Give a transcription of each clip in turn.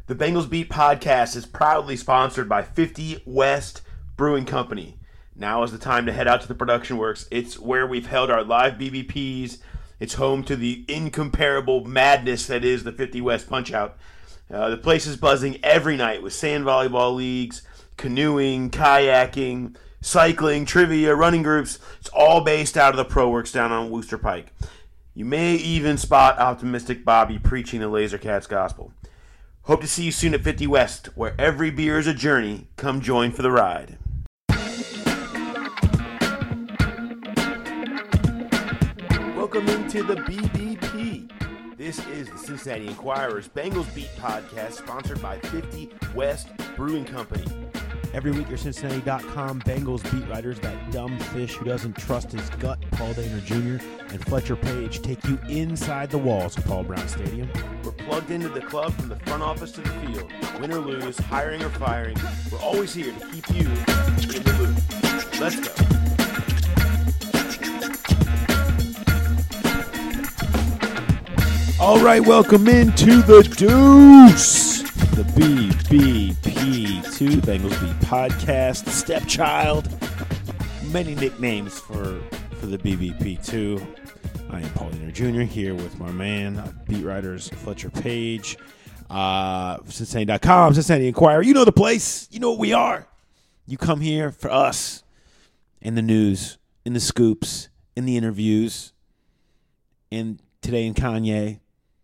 The Bengals Beat podcast is proudly sponsored by 50 West Brewing Company. Now is the time to head out to the Production Works. It's where we've held our live BBPs. It's home to the incomparable madness that is the 50 West Punch-Out. The place is buzzing every night with sand volleyball leagues, canoeing, kayaking, cycling, trivia, running groups. It's all based out of the Pro Works down on Wooster Pike. You may even spot optimistic Bobby preaching the Lasercats gospel. Hope to see you soon at 50 West, where every beer is a journey. Come join for the ride. Welcome into the BBP. This is the Cincinnati Enquirer's Bengals Beat podcast, sponsored by 50 West Brewing Company. Every week, your Cincinnati.com Bengals beat writers, that dumb fish who doesn't trust his gut, Paul Dehner Jr., and Fletcher Page take you inside the walls of Paul Brown Stadium. We're plugged into the club from the front office to the field. Win or lose, hiring or firing, we're always here to keep you in the loop. Let's go. All right, welcome into the Deuce, the BBP2, Bengals Beat podcast, stepchild, many nicknames for the BBP2. I am Paul Dehner Jr. here with my man, beat writers Fletcher Page, Cincinnati.com, Cincinnati Enquirer. You know the place. You know what we are. You come here for us in the news, in the scoops, in the interviews, and today in Kanye.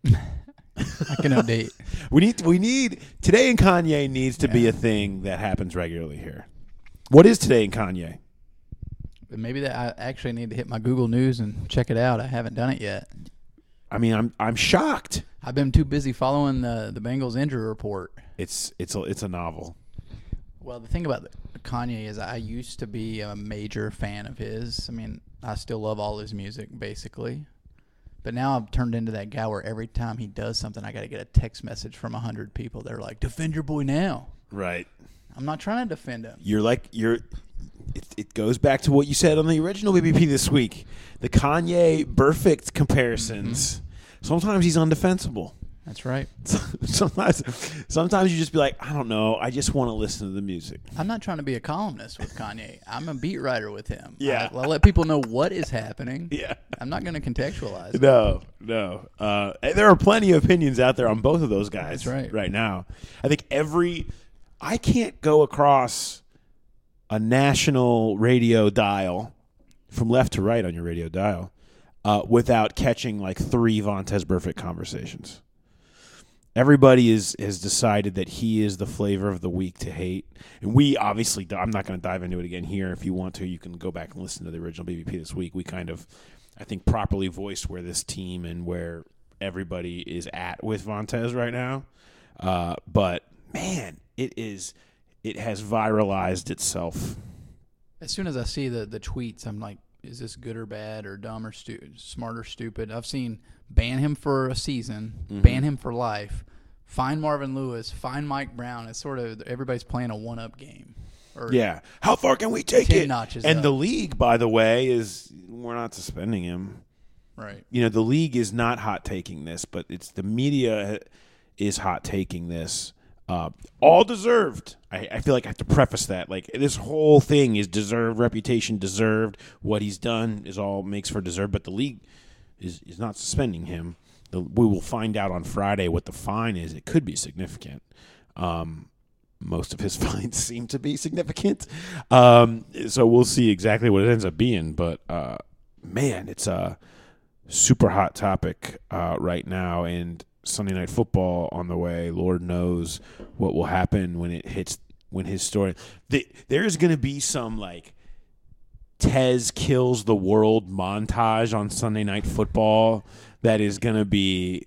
I can update. We need Today in Kanye needs to be a thing that happens regularly here. What is Today in Kanye? Maybe that I actually need to hit my Google News and check it out. I haven't done it yet. I mean, I'm shocked. I've been too busy following the Bengals injury report. It's a novel. Well, the thing about Kanye is I used to be a major fan of his. I mean, I still love all his music, basically. But now I've turned into that guy where every time he does something, I got to get a text message from 100 people. They're like, defend your boy now. Right. I'm not trying to defend him. It goes back to what you said on the original BBP this week. The Kanye perfect comparisons. Mm-hmm. Sometimes he's undefensible. That's right. Sometimes you just be like, I don't know. I just want to listen to the music. I'm not trying to be a columnist with Kanye. I'm a beat writer with him. Yeah. I'll let people know what is happening. Yeah. I'm not going to contextualize it. No. There are plenty of opinions out there on both of those guys. That's right now. I think I can't go across a national radio dial from left to right on your radio dial without catching like 3 Vontaze Burfict conversations. Everybody has decided that he is the flavor of the week to hate. And we obviously, I'm not going to dive into it again here. If you want to, you can go back and listen to the original BBP this week. We kind of, I think, properly voiced where this team and where everybody is at with Vontaze right now. But, man, it has viralized itself. As soon as I see the tweets, I'm like, is this good or bad or dumb or smart or stupid? I've seen ban him for a season, ban him for life, fine Marvin Lewis, fine Mike Brown. It's sort of everybody's playing a one-up game. Yeah. How far can we take 10 it? notches and up. The league, by the way, we're not suspending him. Right. You know, the league is not hot-taking this, but it's the media is hot-taking this. All deserved. I feel like I have to preface that. Like, this whole thing is deserved, reputation deserved. What he's done is all makes for deserved, but the league is not suspending him. We will find out on Friday what the fine is. It could be significant. Most of his fines seem to be significant. So we'll see exactly what it ends up being. But, man, it's a super hot topic right now, and Sunday Night Football on the way. Lord knows what will happen when his story. There's going to be some like Tez kills the world montage on Sunday Night Football that is going to be.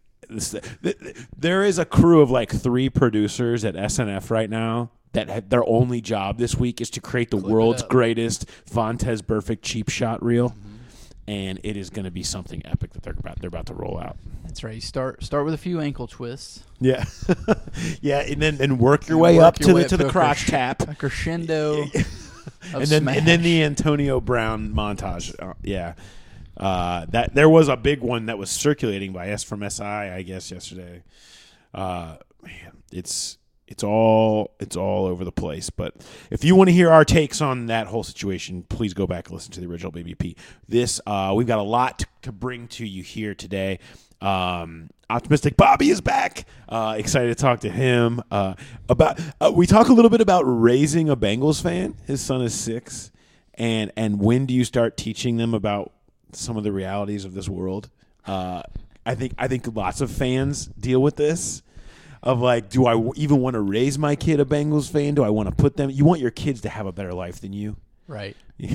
There is a crew of like 3 producers at SNF right now that their only job this week is to create the world's greatest Vontaze Burfict cheap shot reel. Mm-hmm. And it is going to be something epic that they're about to roll out. That's right. You start with a few ankle twists. Yeah, yeah, and then work your way up to the crotch tap, a crescendo, and then the Antonio Brown montage. Yeah, that there was a big one that was circulating by from SI, I guess, yesterday. Man, It's all over the place. But if you want to hear our takes on that whole situation, please go back and listen to the original BBP. We've got a lot to bring to you here today. Optimistic Bobby is back. Excited to talk to him we talk a little bit about raising a Bengals fan. His son is 6, and when do you start teaching them about some of the realities of this world? I think lots of fans deal with this. Of like, do I even want to raise my kid a Bengals fan? Do I want to put them? You want your kids to have a better life than you, Right.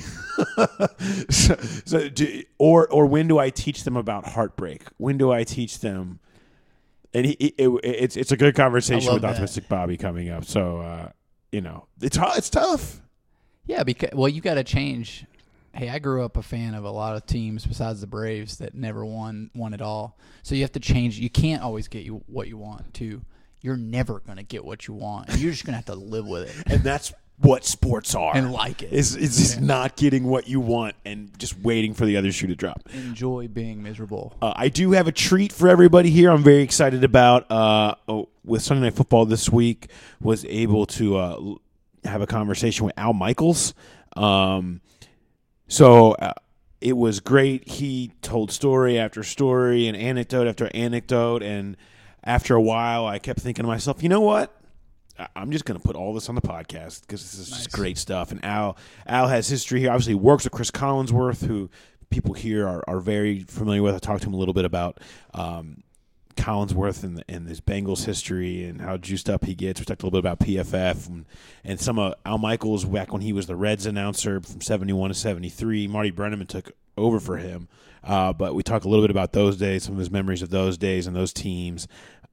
or when do I teach them about heartbreak? When do I teach them? And it's a good conversation with Optimistic Bobby coming up. So it's tough. Yeah, because you got to change. Hey, I grew up a fan of a lot of teams besides the Braves that never won it all. So you have to change. You can't always get what you want too. You're never going to get what you want. And you're just going to have to live with it. And that's what sports are. And like it. It's just not getting what you want and just waiting for the other shoe to drop. Enjoy being miserable. I do have a treat for everybody here. I'm very excited about with Sunday Night Football this week, was able to have a conversation with Al Michaels. It was great. He told story after story and anecdote after anecdote. And after a while, I kept thinking to myself, you know what? I'm just going to put all this on the podcast because this is just great stuff. And Al has history here. Obviously, he works with Chris Collinsworth, who people here are very familiar with. I talked to him a little bit about Collinsworth and his Bengals history and how juiced up he gets. We talked a little bit about PFF and some of Al Michaels back when he was the Reds announcer from 71 to 73. Marty Brenneman took over for him. But we talk a little bit about those days, some of his memories of those days and those teams.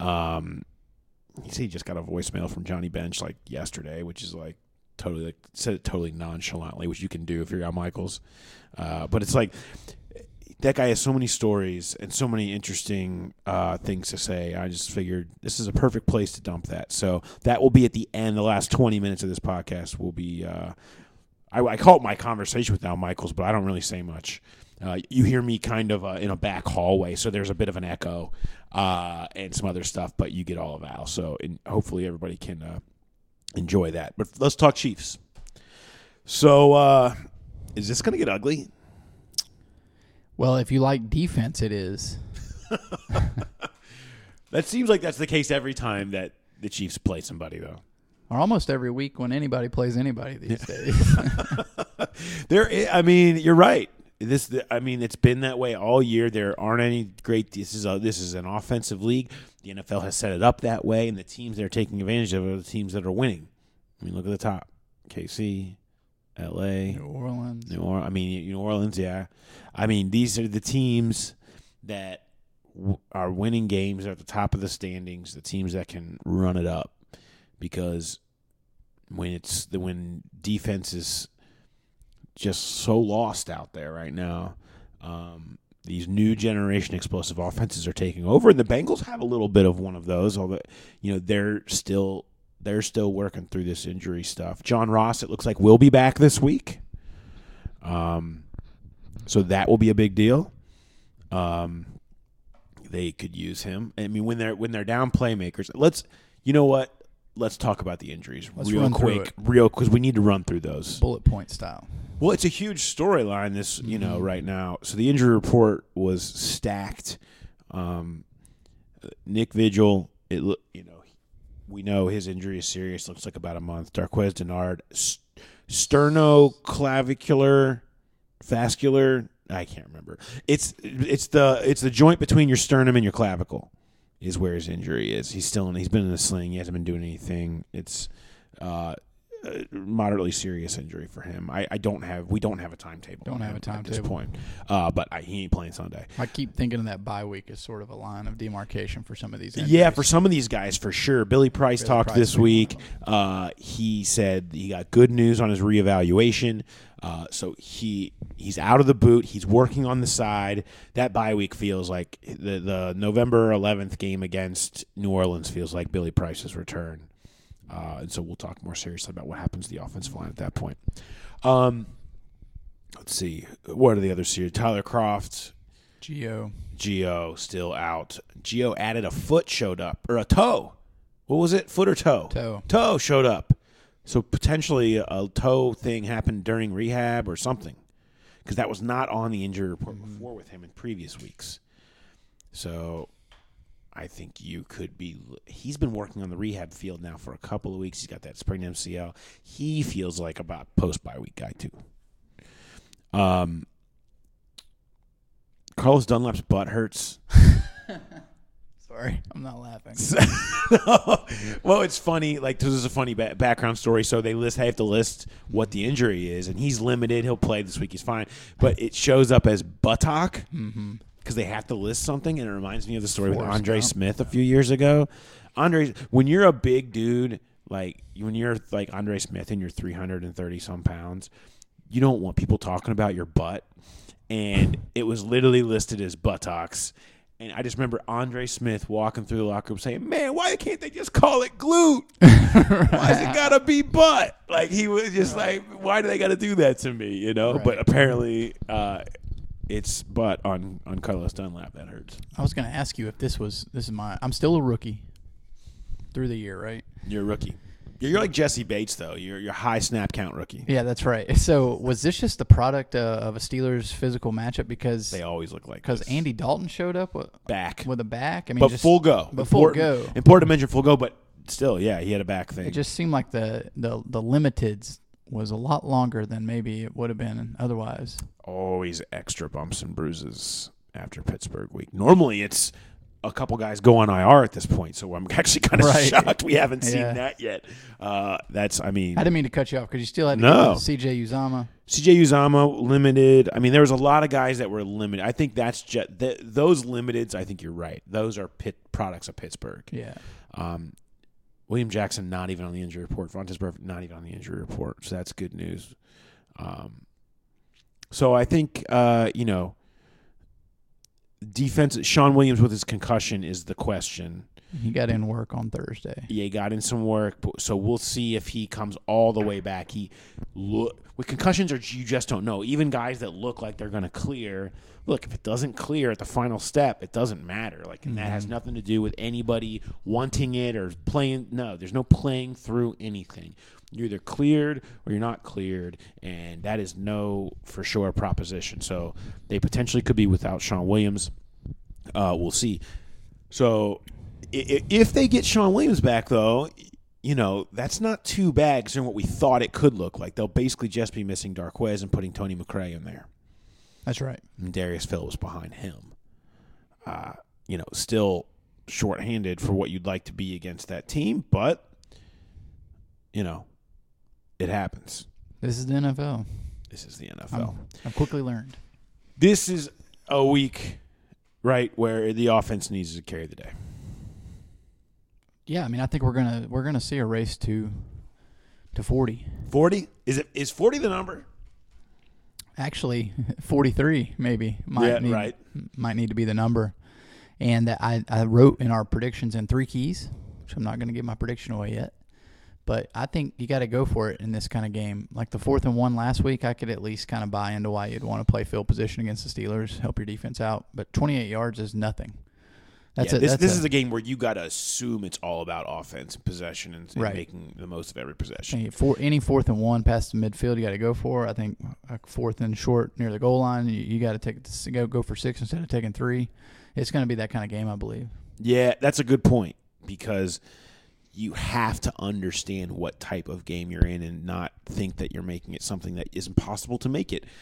He just got a voicemail from Johnny Bench like yesterday, which is like totally said it totally nonchalantly, which you can do if you're Al Michaels. But it's like that guy has so many stories and so many interesting things to say. I just figured this is a perfect place to dump that. So that will be at the end. The last 20 minutes of this podcast will be I call it my conversation with Al Michaels, but I don't really say much. You hear me kind of in a back hallway, so there's a bit of an echo and some other stuff, but you get all of Al. So hopefully everybody can enjoy that. But let's talk Chiefs. So is this going to get ugly? Well, if you like defense, it is. That seems like that's the case every time that the Chiefs play somebody, though. Or almost every week when anybody plays anybody these days. You're right. It's been that way all year. There aren't any great. This is an offensive league. The NFL has set it up that way, and the teams that are taking advantage of it are the teams that are winning. I mean, look at the top: KC, LA, New Orleans. New Orleans. Yeah. I mean, these are the teams that are winning games. They're at the top of the standings. The teams that can run it up, because when defense is just so lost out there right now, these new generation explosive offenses are taking over, and the Bengals have a little bit of one of those. Although they're still working through this injury stuff. John Ross, it looks like, will be back this week, so that will be a big deal. They could use him. I mean, when they're down playmakers, let's talk about the injuries real quick, because we need to run through those. Bullet point style. Well, it's a huge storyline right now. So the injury report was stacked. Nick Vigil, we know his injury is serious. Looks like about a month. Darqueze Dennard, sternoclavicular, vascular. I can't remember. It's the joint between your sternum and your clavicle is where his injury is. He's been in a sling. He hasn't been doing anything. It's a moderately serious injury for him. We don't have a timetable. Don't have a timetable at this point. But he ain't playing Sunday. I keep thinking of that bye week as sort of a line of demarcation for some of these injuries. Yeah, for some of these guys, for sure. Billy Price talked this week. He said he got good news on his reevaluation. So he's out of the boot. He's working on the side. That bye week feels like the November 11th game against New Orleans feels like Billy Price's return. And so we'll talk more seriously about what happens to the offensive line at that point. Let's see. What are the other series? Tyler Kroft. Gio still out. Gio added a foot, showed up, or a toe. What was it? Foot or toe? Toe showed up. So potentially a toe thing happened during rehab or something, because that was not on the injury report before with him in previous weeks. So I think you could be – he's been working on the rehab field now for a couple of weeks. He's got that spring MCL. He feels like about post-bye week guy too. Carlos Dunlap's butt hurts. Sorry, I'm not laughing. No. Well, it's funny. Like, this is a funny background story. So they have to list what the injury is, and he's limited. He'll play this week. He's fine. But it shows up as buttock because they have to list something, and it reminds me of the story with Andre Smith a few years ago. When you're a big dude, like when you're like Andre Smith and you're 330-some pounds, you don't want people talking about your butt. And it was literally listed as buttocks. And I just remember Andre Smith walking through the locker room saying, man, why can't they just call it glute? Why's it got to be butt? Like, he was just like, why do they got to do that to me, you know? Right. But apparently it's butt on Carlos Dunlap. That hurts. I was going to ask you if this is I'm still a rookie through the year, right? You're a rookie. You're like Jesse Bates, though. You're a high snap count rookie. Yeah, that's right. So was this just the product of a Steelers physical matchup? Because they always look like because Andy Dalton showed up with a back. I mean, but full go. But full go. Important to mention full go, but still, yeah, he had a back thing. It just seemed like the limiteds was a lot longer than maybe it would have been otherwise. Always extra bumps and bruises after Pittsburgh week. Normally, it's a couple guys go on IR at this point, so I'm actually kind of shocked we haven't seen that yet. I didn't mean to cut you off because you still had to go C.J. Uzomah. C.J. Uzomah, limited. I mean, there was a lot of guys that were limited. I think that's just those limiteds. I think you're right. Those are products of Pittsburgh. Yeah. William Jackson not even on the injury report. Vontaze Burfict not even on the injury report. So that's good news. So I think defense. Sean Williams with his concussion is the question. He got in work on Thursday. Yeah, he got in some work. So we'll see if he comes all the way back. With concussions, you just don't know. Even guys that look like they're going to clear, look, if it doesn't clear at the final step, it doesn't matter. Like, and that has nothing to do with anybody wanting it or playing. No, there's no playing through anything. You're either cleared or you're not cleared, and that is no for sure proposition. So they potentially could be without Sean Williams. We'll see. So if they get Sean Williams back, though, that's not too bad considering what we thought it could look like. They'll basically just be missing Darquez and putting Tony McRae in there. That's right. And Darius Phillips behind him. Still shorthanded for what you'd like to be against that team, but, it happens. This is the NFL. I've quickly learned. This is a week, right, where the offense needs to carry the day. Yeah, I mean, I think we're gonna see a race to 40. 40? Is 40 the number? Actually, 43 maybe might need to be the number. And I wrote in our predictions in 3 keys, which I'm not going to give my prediction away yet. But I think you got to go for it in this kind of game. Like the 4th and 1 last week, I could at least kind of buy into why you'd want to play field position against the Steelers, help your defense out. But 28 yards is nothing. This is a game where you got to assume it's all about offense and possession and making the most of every possession. Any 4th and 1 past the midfield, you got to go for. I think a 4th and short near the goal line, you got to go for 6 instead of taking 3. It's going to be that kind of game, I believe. Yeah, that's a good point because you have to understand what type of game you're in and not think that you're making it something that is impossible to make it.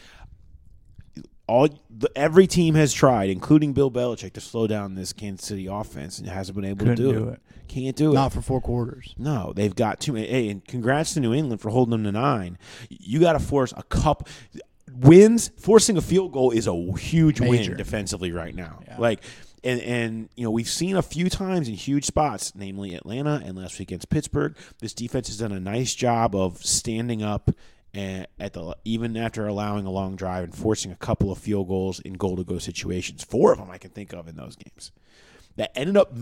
Every team has tried, including Bill Belichick, to slow down this Kansas City offense and hasn't been able to do it. Can't do it. Not for 4 quarters. No, they've got too many. Hey, and congrats to New England for holding them to 9. You got to force a couple wins. Forcing a field goal is a huge win defensively right now. Yeah. And we've seen a few times in huge spots, namely Atlanta and last week against Pittsburgh. This defense has done a nice job of standing up even after allowing a long drive and forcing a couple of field goals in goal-to-go situations. 4 of them I can think of in those games that ended up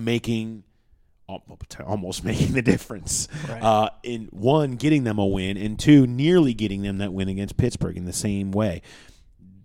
almost making the difference. Right. In 1, getting them a win, and 2, nearly getting them that win against Pittsburgh in the same way.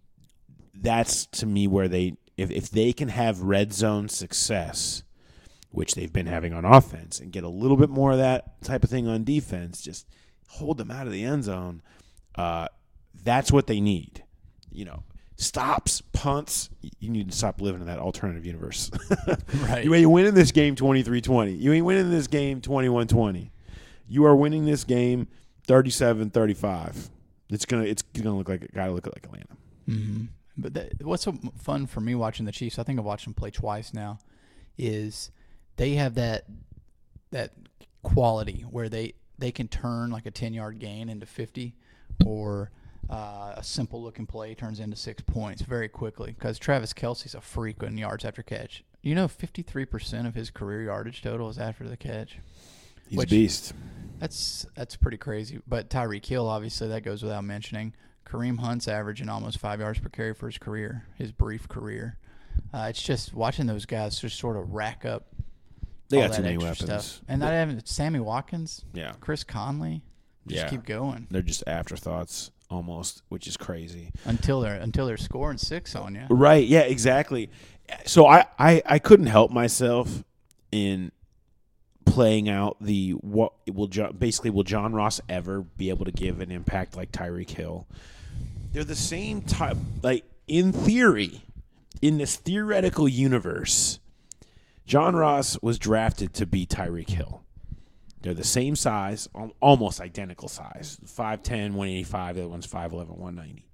That's, to me, where if they can have red zone success which they've been having on offense, and get a little bit more of that type of thing on defense, just hold them out of the end zone. That's what they need. Stops, punts. You need to stop living in that alternative universe. Right. You ain't winning this game 23-20. You ain't winning this game 21-20. You are winning this game 37-35. It's gonna look like Atlanta. Mm-hmm. But what's so fun for me watching the Chiefs, I think I've watched them play twice now, is they have that quality where they can turn like a 10-yard gain into 50, or a simple looking play turns into 6 points very quickly, because Travis Kelce's a freak in yards after catch. 53% of his career yardage total is after the catch. He's a beast. That's pretty crazy. But Tyreek Hill, obviously, that goes without mentioning. Kareem Hunt's averaging almost 5 yards per carry for his brief career. It's just watching those guys just sort of rack up. They all got that too many extra weapons. stuff. And Sammy Watkins, Yeah. Chris Conley, just keep going They're just afterthoughts almost, which is crazy. until they're scoring 6 on you. Right? Yeah, exactly. So I couldn't help myself in playing out will John Ross ever be able to give an impact like Tyreek Hill? They're the same type. Like, in theory, in this theoretical universe, John Ross was drafted to be Tyreek Hill. They're the same size, almost identical size. 5'10", 185. The other one's 5'11", 190.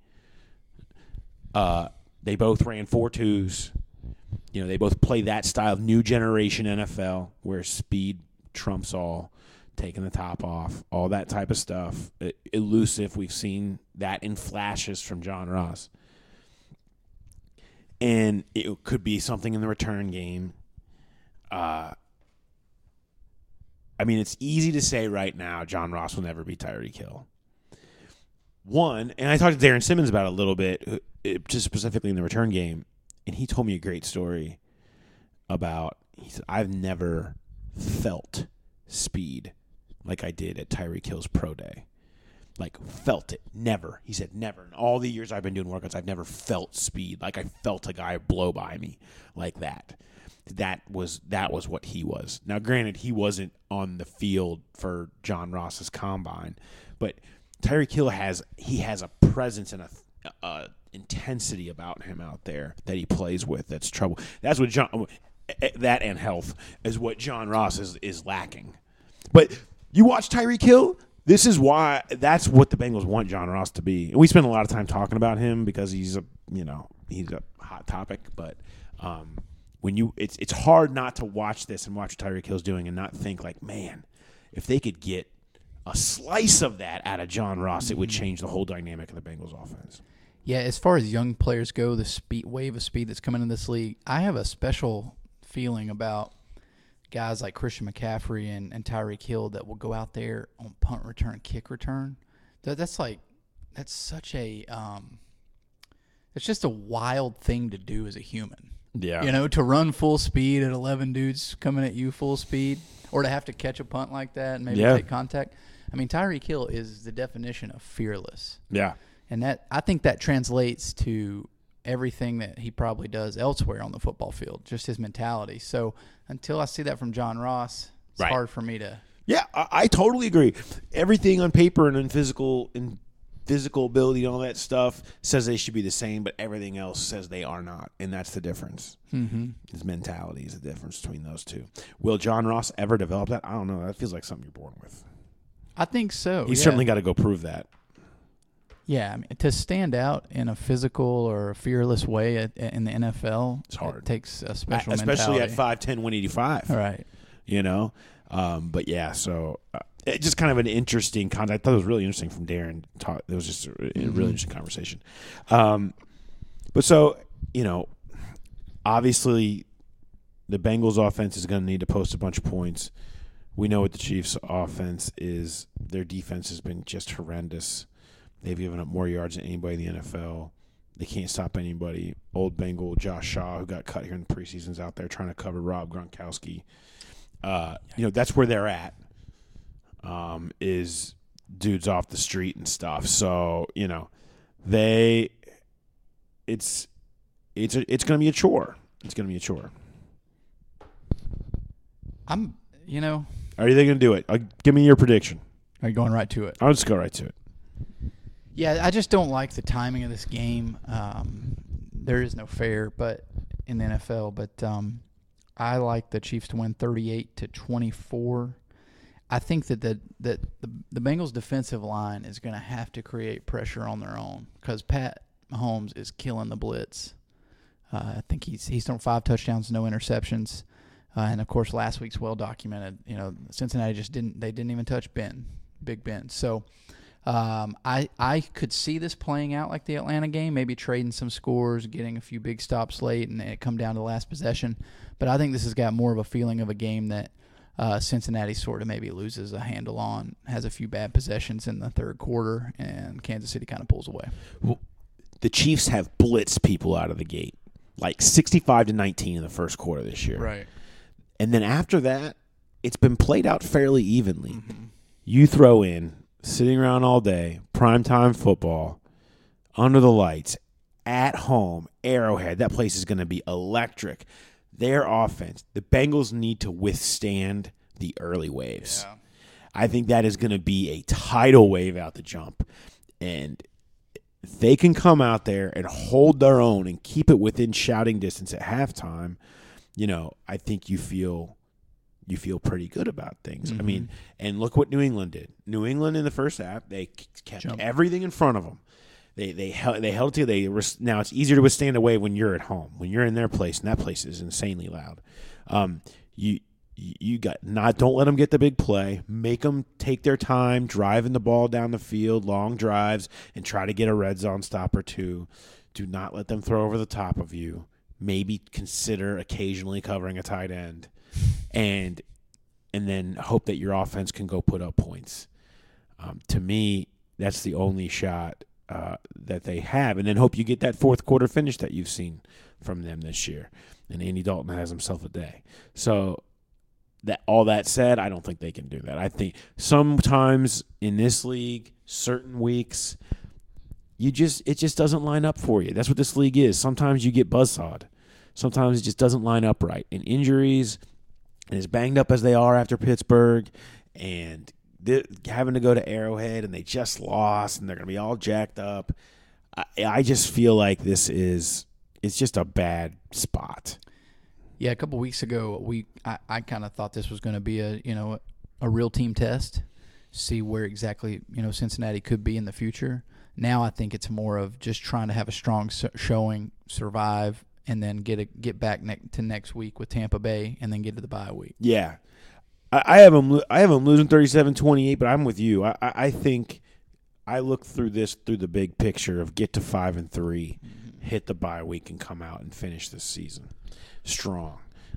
They both ran 4.2s. They both play that style of new generation NFL where speed trumps all, taking the top off, all that type of stuff. Elusive. We've seen that in flashes from John Ross. And it could be something in the return game. It's easy to say right now John Ross will never be Tyreek Hill. One, and I talked to Darren Simmons about it a little bit, just specifically in the return game, and he told me a great story about, he said, I've never felt speed like I did at Tyreek Hill's pro day. Like, felt it. Never. He said never. In all the years I've been doing workouts, I've never felt speed. Like, I felt a guy blow by me like that. That was what he was. Now, granted, he wasn't on the field for John Ross's combine, but Tyreek Hill has a presence and a intensity about him out there that he plays with. That's trouble. That's what that and health is what John Ross is lacking. But you watch Tyreek Hill. That's what the Bengals want John Ross to be. And we spend a lot of time talking about him because he's a hot topic. But it's hard not to watch this and watch what Tyreek Hill's doing and not think like, man, if they could get a slice of that out of John Ross, it would change the whole dynamic of the Bengals offense. Yeah, as far as young players go, the wave of speed that's coming in this league, I have a special feeling about guys like Christian McCaffrey and Tyreek Hill that will go out there on punt return, kick return. That's such a it's just a wild thing to do as a human. Yeah. To run full speed at 11 dudes coming at you full speed, or to have to catch a punt like that and maybe take contact. Tyreek Hill is the definition of fearless. Yeah. And I think that translates to everything that he probably does elsewhere on the football field, just his mentality. So until I see that from John Ross, it's hard for me to. Yeah, I totally agree. Everything on paper and in physical ability and all that stuff says they should be the same, but everything else says they are not, and that's the difference. Mm-hmm. His mentality is the difference between those two. Will John Ross ever develop that? I don't know. That feels like something you're born with. I think so. He's certainly got to go prove that. Yeah, to stand out in a physical or a fearless way in the NFL, it's hard. It takes a special especially mentality. at 5'10", 185. Right. But yeah, so it's just kind of an interesting content. I thought it was really interesting from Darren. It was just a really interesting conversation. But so, obviously the Bengals offense is going to need to post a bunch of points. We know what the Chiefs offense is. Their defense has been just horrendous. They've given up more yards than anybody in the NFL. They can't stop anybody. Old Bengal Josh Shaw, who got cut here in the preseason, is out there trying to cover Rob Gronkowski. That's where they're at. Is dudes off the street and stuff. So it's going to be a chore. It's going to be a chore. I'm, Are you going to do it? Give me your prediction. are you going right to it? I'll just go right to it. Yeah, I just don't like the timing of this game. There is no fair, but in the NFL, but I like the Chiefs to win 38-24. I think that the Bengals' defensive line is going to have to create pressure on their own because Pat Mahomes is killing the blitz. I think he's thrown 5 touchdowns, no interceptions, and of course last week's well documented. Cincinnati didn't even touch Big Ben. So I could see this playing out like the Atlanta game, maybe trading some scores, getting a few big stops late, and it come down to the last possession. But I think this has got more of a feeling of a game that Cincinnati sort of maybe loses a handle on, has a few bad possessions in the third quarter, and Kansas City kind of pulls away. Well, the Chiefs have blitzed people out of the gate, like 65-19 in the first quarter this year. Right. And then after that, it's been played out fairly evenly. Mm-hmm. You throw in sitting around all day, primetime football, under the lights, at home, Arrowhead. That place is going to be electric. Their offense, the Bengals need to withstand the early waves. Yeah. I think that is going to be a tidal wave out the jump. And if they can come out there and hold their own and keep it within shouting distance at halftime, I think you feel pretty good about things. Mm-hmm. I mean, and look what New England did. New England in the first half, they kept everything in front of them. They held it together. Now it's easier to withstand a wave when you're at home, when you're in their place, and that place is insanely loud. Don't let them get the big play. Make them take their time driving the ball down the field, long drives, and try to get a red zone stop or two. Do not let them throw over the top of you. Maybe consider occasionally covering a tight end. And then hope that your offense can go put up points. To me, that's the only shot that they have. And then hope you get that fourth quarter finish that you've seen from them this year. And Andy Dalton has himself a day. So all that said, I don't think they can do that. I think sometimes in this league, certain weeks, it just doesn't line up for you. That's what this league is. Sometimes you get buzzsawed. Sometimes it just doesn't line up right. And injuries, and as banged up as they are after Pittsburgh, and having to go to Arrowhead, and they just lost, and they're going to be all jacked up. I just feel like it's just a bad spot. Yeah, a couple weeks ago, I kind of thought this was going to be a real team test, see where exactly Cincinnati could be in the future. Now I think it's more of just trying to have a strong showing, survive, and then get back to next week with Tampa Bay, and then get to the bye week. Yeah, I have them losing 37-28, but I'm with you. I think I look through the big picture of get to 5-3, hit the bye week, and come out and finish this season strong.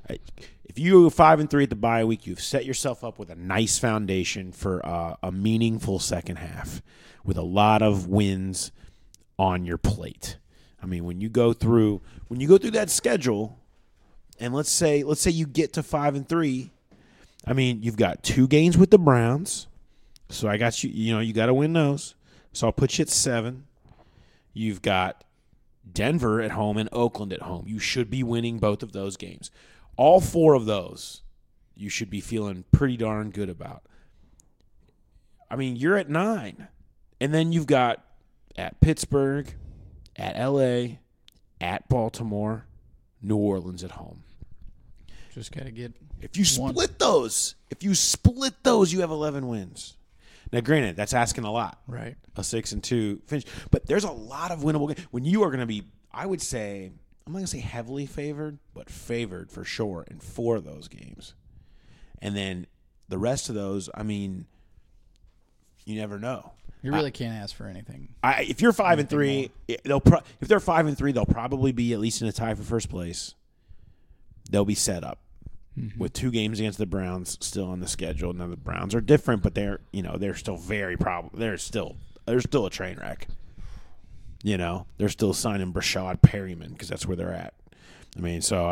If you go 5-3 at the bye week, you've set yourself up with a nice foundation for a meaningful second half with a lot of wins on your plate. I mean, when you go through that schedule, and let's say you get to 5-3, I mean, you've got 2 games with the Browns, so I got you. You got to win those. So I'll put you at 7. You've got Denver at home and Oakland at home. You should be winning both of those games. All 4 of those, you should be feeling pretty darn good about. I mean, you're at 9, and then you've got at Pittsburgh, at LA, at Baltimore, New Orleans at home. Just got to get If you split those, you have 11 wins. Now, granted, that's asking a lot. Right. A 6-2 finish. But there's a lot of winnable games. When you are going to be, I would say, I'm not going to say heavily favored, but favored for sure in 4 of those games. And then the rest of those, I mean, you never know. You really can't ask for anything. If you're 5-3, if they're 5-3, they'll probably be at least in a tie for first place. They'll be set up with 2 games against the Browns still on the schedule. Now the Browns are different, but they're still very They're still a train wreck. They're still signing Brashad Perryman because that's where they're at. I mean, so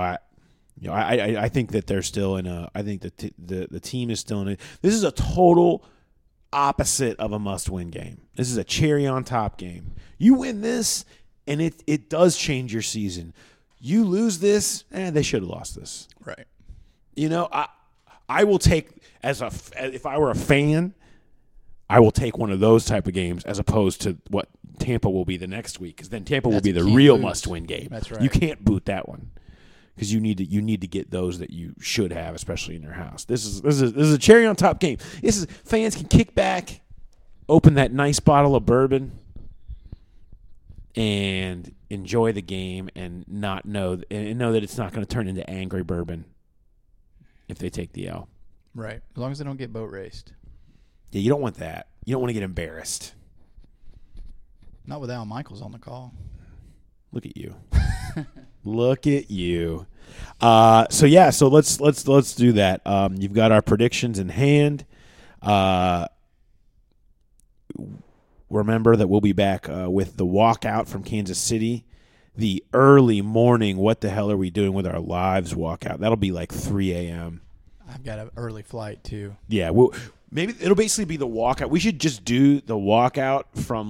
I think that they're still in a. I think that the team is still in a. This is a total opposite of a must-win game. This is a cherry on top game. You win this, and it does change your season. You lose this, they should have lost this. Right. I will take if I were a fan, I will take one of those type of games as opposed to what Tampa will be the next week, because then Tampa will be the real must-win game. That's right. You can't boot that one because you need to get those that you should have, especially in your house. This is a cherry on top game. Fans can kick back, open that nice bottle of bourbon, and enjoy the game, and know that it's not going to turn into angry bourbon if they take the L. Right. As long as they don't get boat raced. Yeah, you don't want that. You don't want to get embarrassed. Not with Al Michaels on the call. Look at you. Look at you. So let's do that. You've got our predictions in hand. Remember that we'll be back with the walkout from Kansas City. The early morning, what the hell are we doing with our lives walkout? That'll be like 3 a.m. I've got an early flight too. Yeah, maybe it'll basically be the walkout. We should just do the walkout from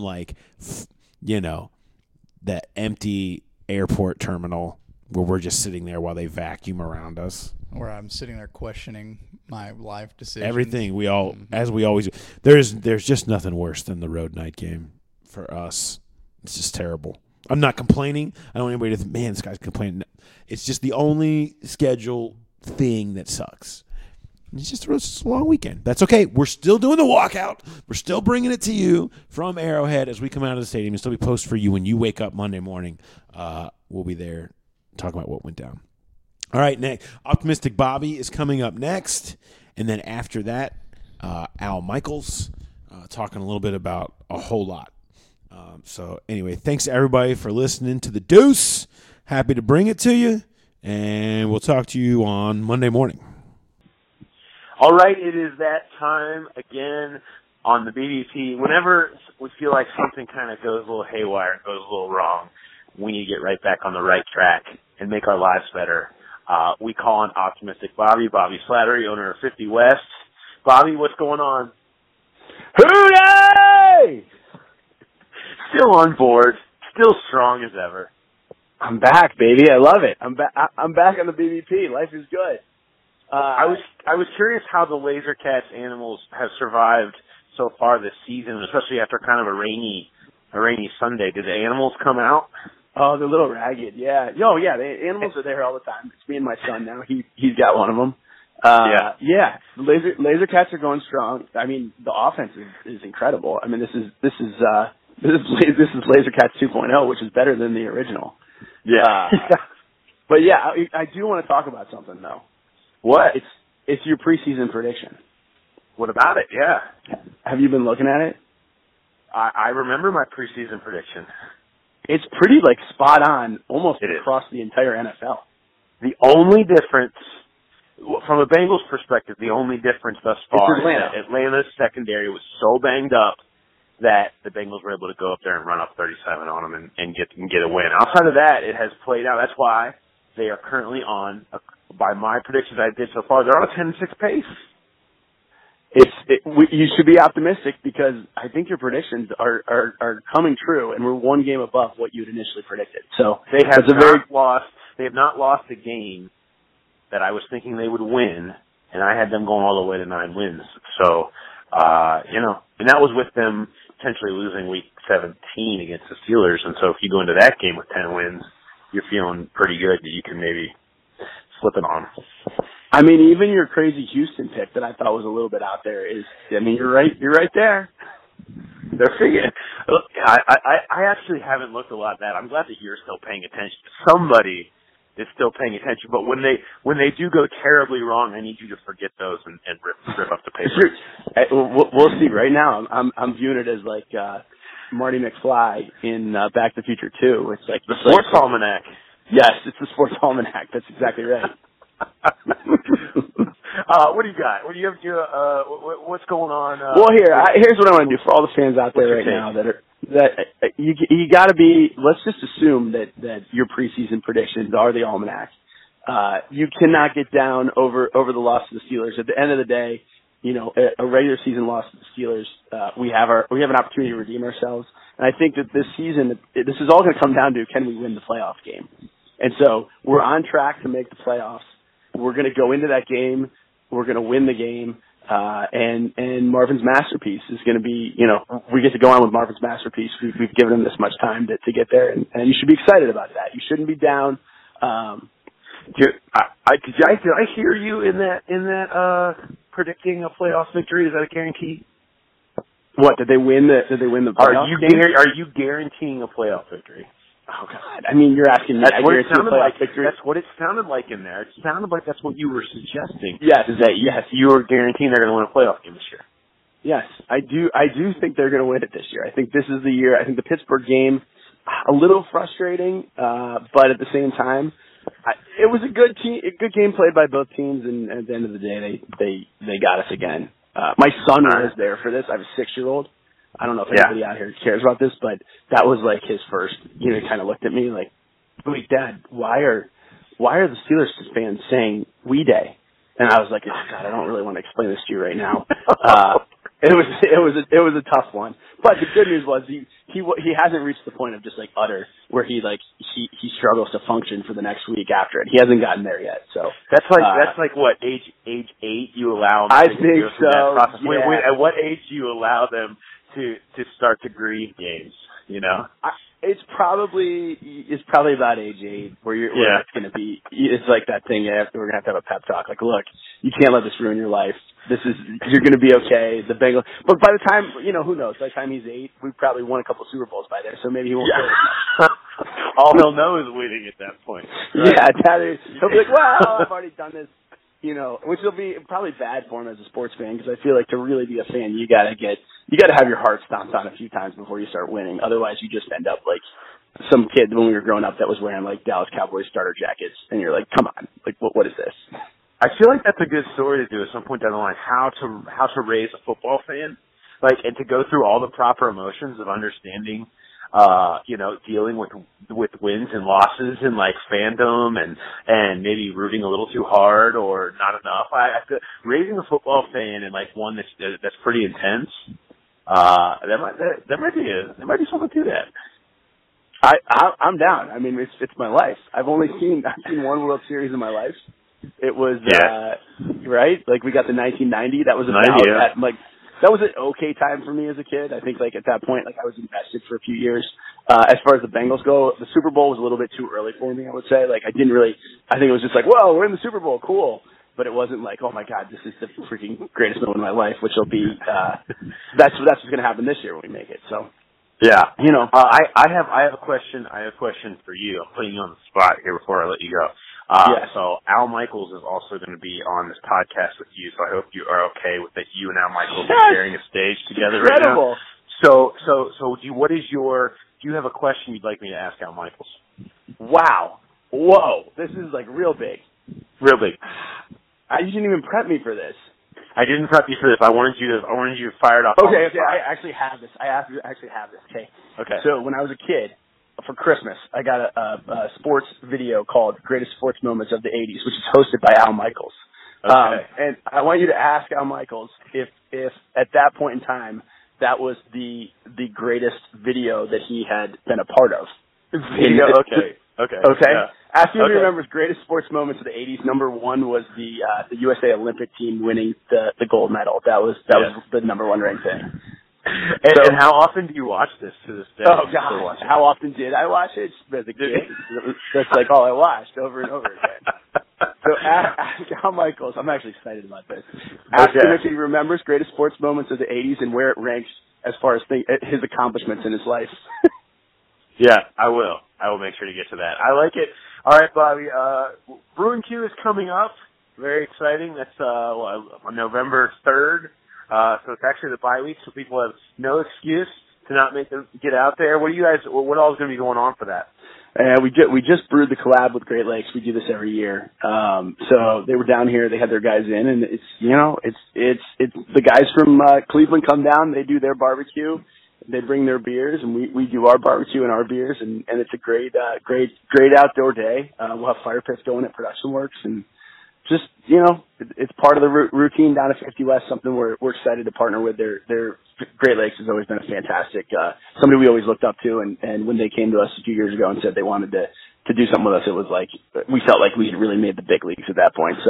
that empty airport terminal where we're just sitting there while they vacuum around us. Where I'm sitting there questioning my life decisions. Everything as we always do. There's just nothing worse than the road night game for us. It's just terrible. I'm not complaining. I don't want anybody to think, man, this guy's complaining. It's just the only schedule thing that sucks. It's just a long weekend. That's okay. We're still doing the walkout. We're still bringing it to you from Arrowhead as we come out of the stadium. It'll still be posted for you when you wake up Monday morning. We'll be there talking about what went down. All right, next, Optimistic Bobby is coming up next. And then after that, Al Michaels talking a little bit about a whole lot. So anyway, thanks to everybody for listening to The Deuce. Happy to bring it to you. And we'll talk to you on Monday morning. All right, it is that time again on the BBP. Whenever we feel like something kind of goes a little haywire, goes a little wrong, we need to get right back on the right track and make our lives better. We call on Optimistic Bobby Slattery, owner of 50 West. Bobby, what's going on? Hooray! Still on board, still strong as ever. I'm back, baby. I love it. I'm back on the BBP. Life is good. I was curious how the Laser Cats animals have survived so far this season, especially after kind of a rainy Sunday. Did the animals come out? Oh, they're a little ragged. Yeah. Oh, yeah. The animals are there all the time. It's me and my son now. He's got one of them. Yeah. Laser Cats are going strong. I mean, the offense is incredible. I mean, this is Laser Cats 2.0, which is better than the original. Yeah. But yeah, I do want to talk about something though. What? It's your preseason prediction. What about it? Yeah. Have you been looking at it? I remember my preseason prediction. It's pretty spot on, almost across the entire NFL. The only difference, from a Bengals perspective, the only difference thus far is that Atlanta's secondary was so banged up that the Bengals were able to go up there and run up 37 on them and get a win. Outside of that, it has played out. That's why they are currently on, by my predictions I did so far, they're on a 10-6 pace. You should be optimistic because I think your predictions are coming true, and we're one game above what you'd initially predicted. So they have not lost a game that I was thinking they would win, and I had them going all the way to 9 wins. So, and that was with them potentially losing week 17 against the Steelers. And so if you go into that game with 10 wins, you're feeling pretty good that you can maybe flip it on. I mean, even your crazy Houston pick that I thought was a little bit out there you're right there. They're figuring. Look, I actually haven't looked a lot at that. I'm glad that you're still paying attention. Somebody is still paying attention, but when they do go terribly wrong, I need you to forget those and rip up the paper. We'll see. Right now, I'm viewing it as Marty McFly in Back to the Future 2. It's the Sports Almanac. Yes, it's the Sports Almanac. That's exactly right. What do you got? What do you have to? What's going on? Well, here's what I want to do for all the fans out there right now that you got to be. Let's just assume that your preseason predictions are the almanac. You cannot get down over the loss to the Steelers. At the end of the day, a regular season loss to the Steelers, we have an opportunity to redeem ourselves. And I think that this season, this is all going to come down to, can we win the playoff game? And so we're on track to make the playoffs. We're going to go into that game We're going to win the game. And Marvin's masterpiece is going to be, we get to go on with Marvin's masterpiece. We've given him this much time to get there, and you should be excited about that. You shouldn't be down. Did I hear you in that predicting a playoff victory? Is that a guarantee? What did they win the playoff game? Are you guaranteeing a playoff victory? Oh God! I mean, you're asking me. That's what it sounded like. That's what it sounded like in there. It sounded like that's what you were suggesting. Yes, is that yes, you were guaranteeing they're going to win a playoff game this year. Yes, I do. I do think they're going to win it this year. I think this is the year. I think the Pittsburgh game, a little frustrating, but at the same time, it was a good game played by both teams. And at the end of the day, they got us again. My son was there for this. I have a 6-year-old. I don't know if anybody out here cares about this, but that was like his first, he kind of looked at me like, wait, Dad, why are the Steelers fans saying "We Day"? And I was like, oh God, I don't really want to explain this to you right now. It was a tough one. But the good news was he hasn't reached the point of just like utter where he struggles to function for the next week after it. He hasn't gotten there yet. So that's like what age 8 you allow them I think so. That process. Yeah. At what age do you allow them to start to grieve games? It's probably about age 8 where it's going to be. It's like that thing. We're going to have a pep talk. Like, look, you can't let this ruin your life. You're going to be okay. The Bengals. But by the time, who knows? By the time he's 8, we've probably won a couple Super Bowls by then. So maybe he won't. Yeah. All he'll know is winning at that point. Right? Yeah, he'll be like, well, I've already done this. Which will be probably bad for him as a sports fan because I feel like to really be a fan, you got to have your heart stomped on a few times before you start winning. Otherwise, you just end up like some kid when we were growing up that was wearing like Dallas Cowboys starter jackets, and you're like, come on, like what is this? I feel like that's a good story to do at some point down the line. How to raise a football fan, and to go through all the proper emotions of understanding. Dealing with wins and losses and like fandom and maybe rooting a little too hard or not enough. I feel raising a football fan and like one that's pretty intense. There might be something to that. I'm down. I mean, it's my life. I've seen one World Series in my life. It was right. Like we got the 1990. That was about that was an okay time for me as a kid. I think like at that point, like I was invested for a few years. As far as the Bengals go, the Super Bowl was a little bit too early for me, I would say. Like I think it was just like, whoa, we're in the Super Bowl, cool. But it wasn't like, oh my God, this is the freaking greatest moment of my life, which will be, that's what's going to happen this year when we make it. So. Yeah. I have a question for you. I'm putting you on the spot here before I let you go. So Al Michaels is also going to be on this podcast with you, so I hope you are okay with that. You and Al Michaels are sharing a stage together right now. So do you have a question you'd like me to ask Al Michaels? Wow. Whoa. This is like real big. Real big. You didn't even prep me for this. I didn't prep you for this. I wanted you to fire it off. Okay. I actually have this. Okay. Okay. So when I was a kid, for Christmas, I got a sports video called Greatest Sports Moments of the 80s, which is hosted by Al Michaels. Okay. And I want you to ask Al Michaels if at that point in time that was the greatest video that he had been a part of. Video? Okay. Yeah. Ask him if he Okay. remembers greatest sports moments of the 80s. Number 1 was the USA Olympic team winning the gold medal. That was the number 1 ranked thing. And how often do you watch this to this day? Oh God! How often did I watch it as a kid? That's like all I watched over and over again. So ask Al Michaels. I'm actually excited about this. Ask him if he remembers greatest sports moments of the 80s and where it ranks as far as his accomplishments in his life. Yeah, I will. I will make sure to get to that. I like it. All right, Bobby. Bruin Q is coming up. Very exciting. That's on November 3rd. So it's actually the bye week, so people have no excuse to not make them get out there. What all is going to be going on for that? We just brewed the collab with Great Lakes. We do this every year. So they were down here. They had their guys in, and it's the guys from Cleveland come down. They do their barbecue. They bring their beers, and we do our barbecue and our beers, and it's a great outdoor day. We'll have fire pits going at Production Works, and just, it's part of the routine down at 50 West, something we're excited to partner with. Their Great Lakes has always been a fantastic, somebody we always looked up to. And when they came to us a few years ago and said they wanted to do something with us, it was like, we felt like we had really made the big leagues at that point. So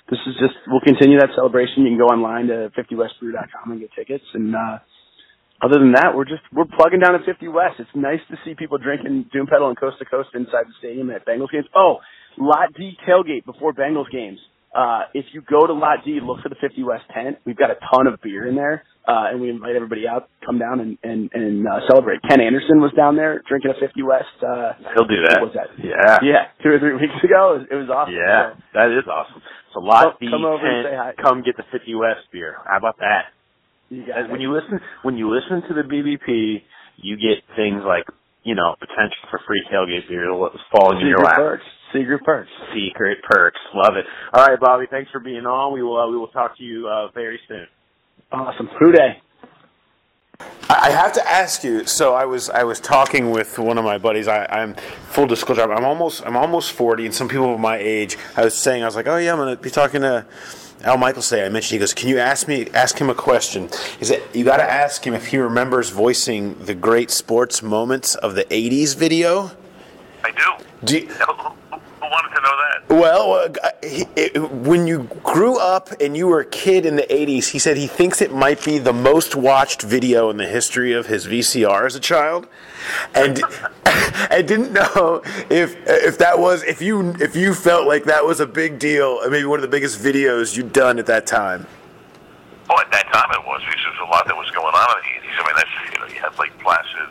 we'll continue that celebration. You can go online to 50westbrew.com and get tickets. And other than that, we're plugging down at 50 West. It's nice to see people drinking Doom Pedal and Coast to Coast inside the stadium at Bengals games. Oh, Lot D tailgate before Bengals games. If you go to Lot D, look for the 50 West tent. We've got a ton of beer in there, and we invite everybody out, come down and celebrate. Ken Anderson was down there drinking a 50 West. He'll do that. What was that? Yeah. 2 or 3 weeks ago. It was awesome. Yeah, so, that is awesome. So Lot D come over tent, and say hi. come get the 50 West beer. How about that? You got When you listen to the BBP, you get things like, potential for free tailgate beer falling in your lap. Secret perks. Secret perks. Love it. All right, Bobby, thanks for being on. We will talk to you very soon. Awesome. Hooday. I have to ask you. So I was talking with one of my buddies. I'm full disclosure. I'm almost 40, and some people of my age. I was like, oh yeah, I'm going to be talking to Al Michaels today. I mentioned, he goes, can you ask him a question? Is that you got to ask him if he remembers voicing the great sports moments of the '80s video? I do. Who wanted to know that? Well, when you grew up and you were a kid in the 80s, he said he thinks it might be the most watched video in the history of his VCR as a child, and I didn't know if you felt like that was a big deal, maybe one of the biggest videos you'd done at that time. Oh, at that time it was, because there was a lot that was going on in the 80s. I mean, that's, you had Lake Placid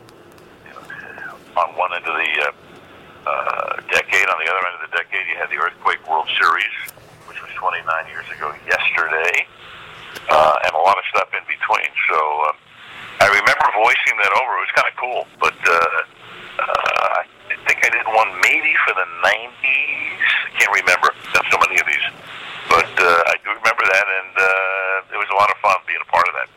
on one end of the decade. On the other end of the decade, you had the Earthquake World Series, which was 29 years ago yesterday, and a lot of stuff in between. So I remember voicing that over. It was kind of cool, but I think I did one maybe for the 90s. I can't remember. There's so many of these. But I do remember that, and it was a lot of fun being a part of that.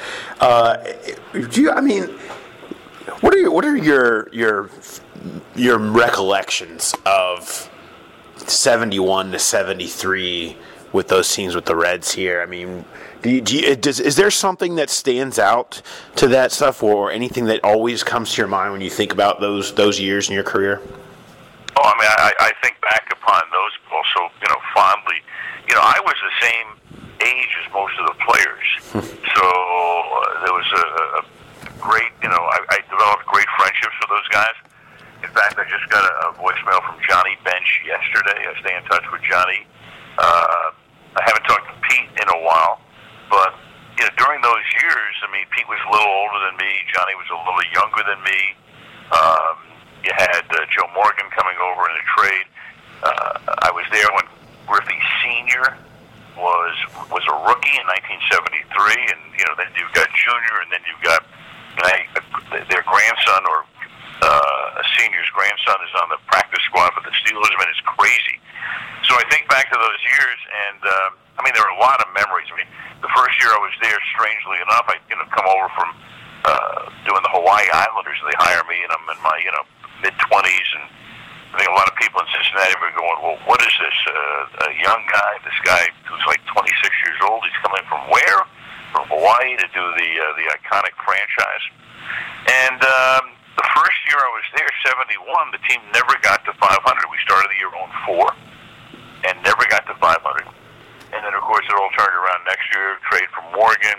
What are your recollections of 71 to 73 with those teams with the Reds here? I mean, is there something that stands out to that stuff, or anything that always comes to your mind when you think about those years in your career? Oh, I mean, I think back upon those also, fondly. I was the same age as most of the players, so there was a great, I developed great friendships with those guys. In fact, I just got a voicemail from Johnny Bench yesterday. I stay in touch with Johnny. I haven't talked to Pete in a while, but during those years, I mean, Pete was a little older than me. Johnny was a little younger than me. You had Joe Morgan coming over in a trade. I was there when Griffey Sr. was a rookie in 1973, and then you've got Junior, and then you've got their grandson, or a senior's grandson, is on the practice squad for the Steelers. I mean, it's crazy. So I think back to those years, and I mean, there are a lot of memories. I mean, the first year I was there, strangely enough, I come over from doing the Hawaii Islanders. They hire me, and I'm in my mid-20s, and I think a lot of people in Cincinnati were going, well, what is this? A young guy, this guy who's like 26 years old, he's coming from where? From Hawaii to do the iconic franchise. And the first year I was there, 71, the team never got to 500. We started the year 0-4 and never got to 500. And then, of course, it all turned around next year, trade for Morgan.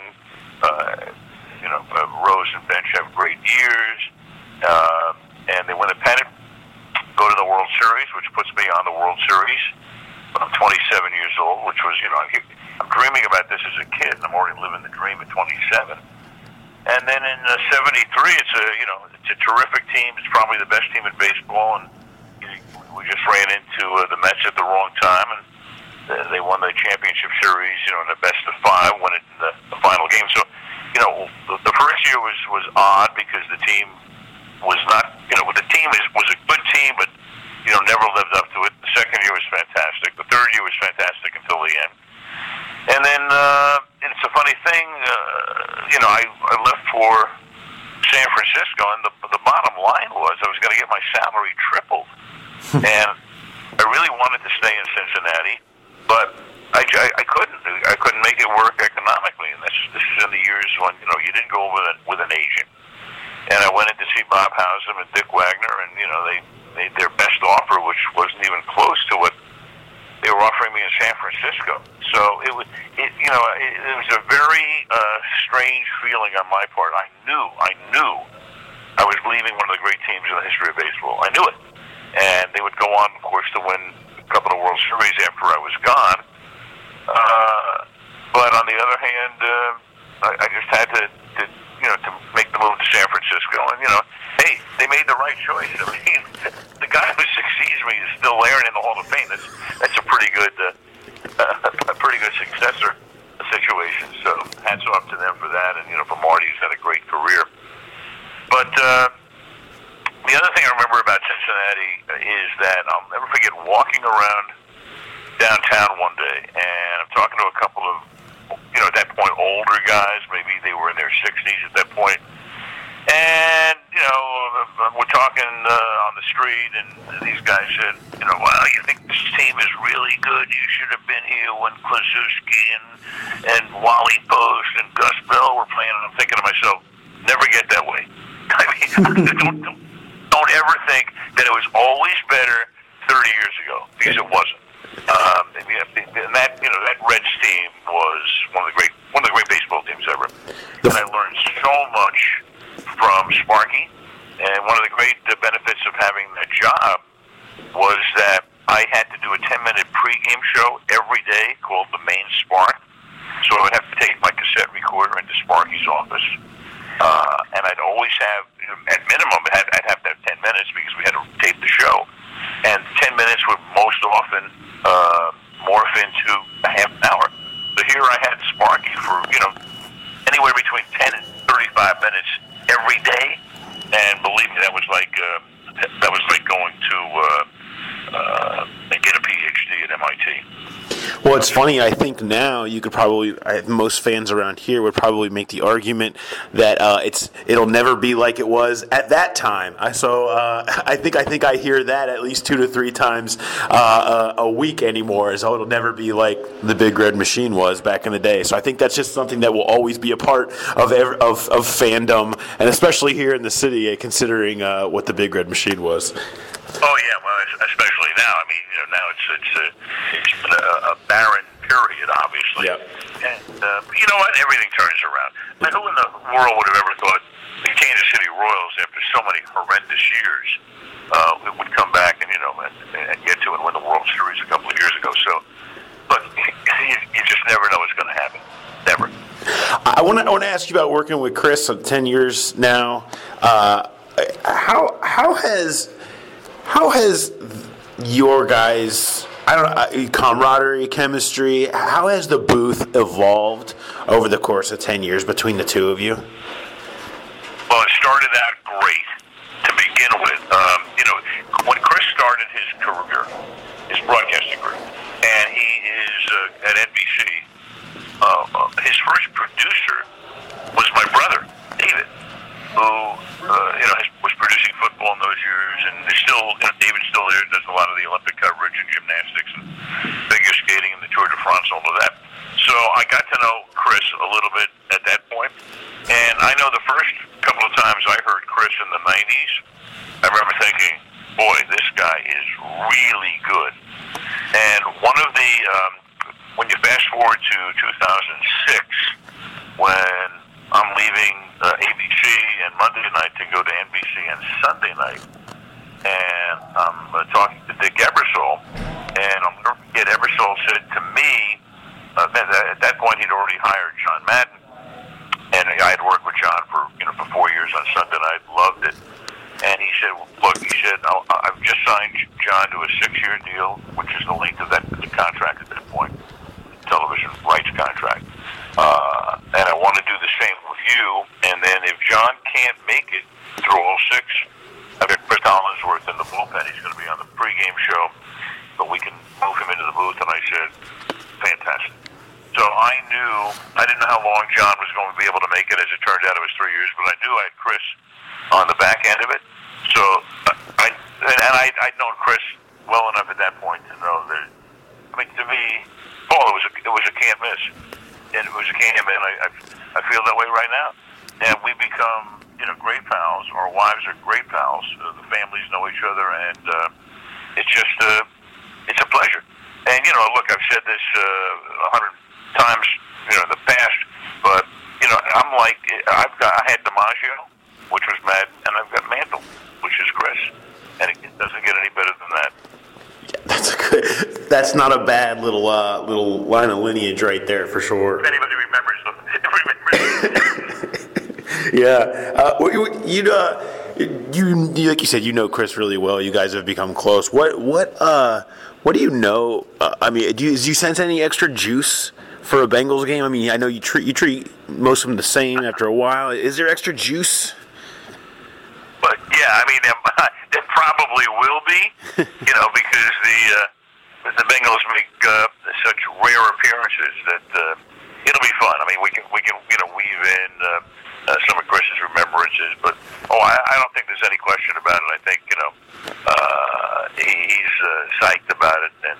Rose and Bench have great years. And they win a pennant, go to the World Series, which puts me on the World Series. I'm 27 years old, which was, I'm dreaming about this as a kid, and I'm already living the dream at 27. And then in 73, it's a terrific team. It's probably the best team in baseball, and we just ran into the Mets at the wrong time, and they won the championship series, in the best of 5, won it in the final game. So, the first year was odd because the team was not, the team was a good team, but never lived up to it. The second year was fantastic. The third year was fantastic until the end. And then it's a funny thing, I left for San Francisco, and the bottom line was I was going to get my salary tripled. And I really wanted to stay in Cincinnati, but I couldn't. I couldn't make it work economically. And this is in the years when, you didn't go with an agent. And I went in to see Bob Hausum and Dick Wagner, and, they made their best offer, which wasn't even close to what they were offering me in San Francisco. So it was a very strange feeling on my part. I knew I was leaving one of the great teams in the history of baseball. I knew it. And they would go on, of course, to win a couple of World Series after I was gone. But on the other hand, I just had to make the move to San Francisco. And, hey, they made the right choice. I mean, the guy who succeeds me is still there and in the Hall of Fame. That's a pretty good successor situation. So hats off to them for that. And, for Marty, he's had a great career. But the other thing I remember about Cincinnati is that I'll never forget walking around downtown one day, and I'm talking to a couple of, at that point, older guys. Maybe they were in their 60s at that point. And, we're talking on the street, and these guys said, well, you think this team is really good? You should have been here when Kluszewski and Wally Post and Gus Bell were playing. And I'm thinking to myself, never get that way. I mean, don't ever think that it was always better 30 years ago, because it wasn't. And that Reds team was one of the great baseball teams ever. And I learned so much from Sparky. And one of the great benefits of having that job was that I had to do a 10-minute pregame show every day called The Main Spark. So I would have to take my cassette recorder into Sparky's office. And I'd always have, at minimum, I'd have to have 10 minutes because we had to tape the show. And 10 minutes would most often morph into a half an hour. So here I had Sparky for, anywhere between 10 and 35 minutes every day. And believe me, that was like going to get a PhD at MIT. Well, it's funny. I think now you could probably, most fans around here would probably make the argument that it'll never be like it was at that time. So I think I hear that at least 2 to 3 times a week anymore. So it'll never be like the Big Red Machine was back in the day. So I think that's just something that will always be a part of fandom, and especially here in the city, considering what the Big Red Machine was. Oh yeah, well, especially now. I mean, now it's been a barren period, obviously. Yep. And you know what? Everything turns around. I mean, who in the world would have ever thought the Kansas City Royals, after so many horrendous years, would come back and and get to and win the World Series a couple of years ago? So, but you just never know what's going to happen. Never. I want to ask you about working with Chris 10 years now. How has your guys' camaraderie, chemistry, how has the booth evolved over the course of 10 years between the two of you? Well, it started out great to begin with. When Chris started his career, his broadcasting career, and he is at NBC, his first producer was my brother, David, who was producing football in those years, and there's still David's still there, does a lot of the Olympic coverage and gymnastics and figure skating and the Tour de France, all of that. So I got to know Chris a little bit at that point, and I know the first couple of times I heard Chris in the 90s, I remember thinking, boy, this guy is really good. And one of the, when you fast forward to 2006, when I'm leaving ABC and Monday night to go to NBC and Sunday night, and I'm talking to Dick Ebersol, and I'll never forget, Ebersol said to me, at that point he'd already hired John Madden, and I had worked with John for 4 years on Sunday night, loved it, and he said, look, I've just signed John to a 6-year deal, which is the length of the contract at that point, television rights contract. And I want to do the same with you. And then if John can't make it through all 6, I've got Chris Hollinsworth in the bullpen. He's going to be on the pregame show, but we can move him into the booth. And I said, fantastic. So I didn't know how long John was going to be able to make it. As it turned out, it was 3 years, but I knew I had Chris on the back end of it. So I'd known Chris well enough at that point to know that, to me, Paul, it was a can't miss. And it was a can't miss. I feel that way right now. And we become, great pals. Our wives are great pals. The families know each other, and it's just, it's a pleasure. And, look, I've said this 100 times, in the past, but, I had DiMaggio, which was Matt, and I've got Mantle, which is Chris. And it doesn't get any better than that. That's not a bad little line of lineage right there for sure. If anybody remembers. Yeah. You like you said, Chris really well. You guys have become close. What do you know? Do you sense any extra juice for a Bengals game? I mean, I know you treat most of them the same after a while. Is there extra juice? But yeah, it probably will be, because the Bengals make such rare appearances that it'll be fun. We can weave in some of Chris's remembrances, but I don't think there's any question about it. I think he's psyched about it and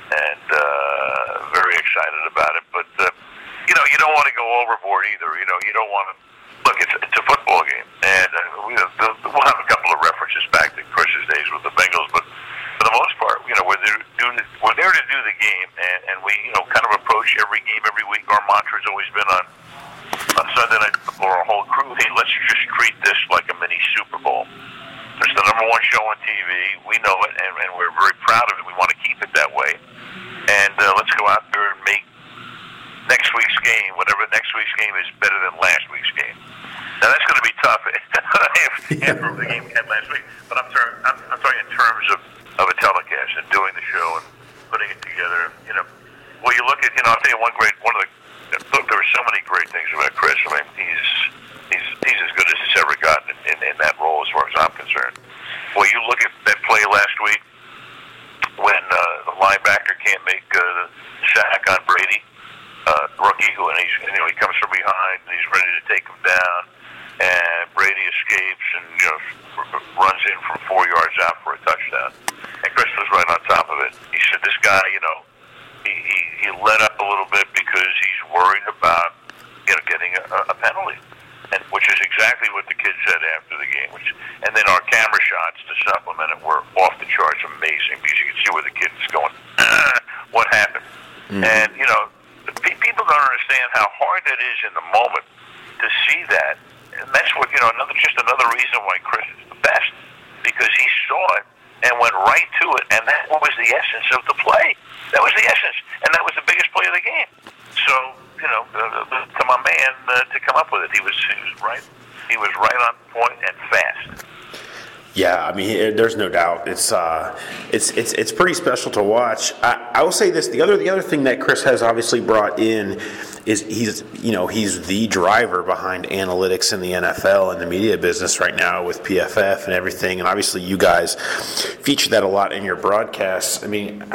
very excited about it. But you don't want to go overboard either. You don't want to look. It's a football game, and we'll have a couple of references back to Chris's days with the Bengals, but for the most part, we're there to do the game, and we kind of approach every game every week. Our mantra's always been on Sunday Night Football, our whole crew, hey, let's just treat this like a mini Super Bowl. It's the number one show on TV. We know it, and we're very proud of it. We want to keep it that way. And let's go out there and make next week's game, whatever next week's game is, better than last week's game. Now, that's going to be tough after the game we had last week. But I'm talking in terms of a telecast and doing the show and putting it together. Well, you look at, I'll tell you look, there are so many great things about Chris. He's as good as it's ever gotten in that role as far as I'm concerned. Well, you look at that play last week when the linebacker can't make the sack on Brady, rookie, and he comes from behind and he's ready to take him down, and Brady escapes and runs in from 4 yards out for a touchdown. And Chris was right on top of it. He said, "This guy, he let up a little bit because he's worried about getting a penalty." And which is exactly what the kid said after the game. And then our camera shots to supplement it were off the charts, amazing, because you can see where the kid is going. What happened? Mm-hmm. And people don't understand how hard that is in the moment to see that. And that's what another reason why Chris is the best, because he saw it and went right to it, and that was the essence of the play. That was the essence, and that was the biggest play of the game. So, to my man to come up with it, he was right. He was right on point and fast. Yeah, there's no doubt. It's pretty special to watch. I will say this: the other thing that Chris has obviously brought in is he's the driver behind analytics in the NFL and the media business right now with PFF and everything. And obviously, you guys feature that a lot in your broadcasts.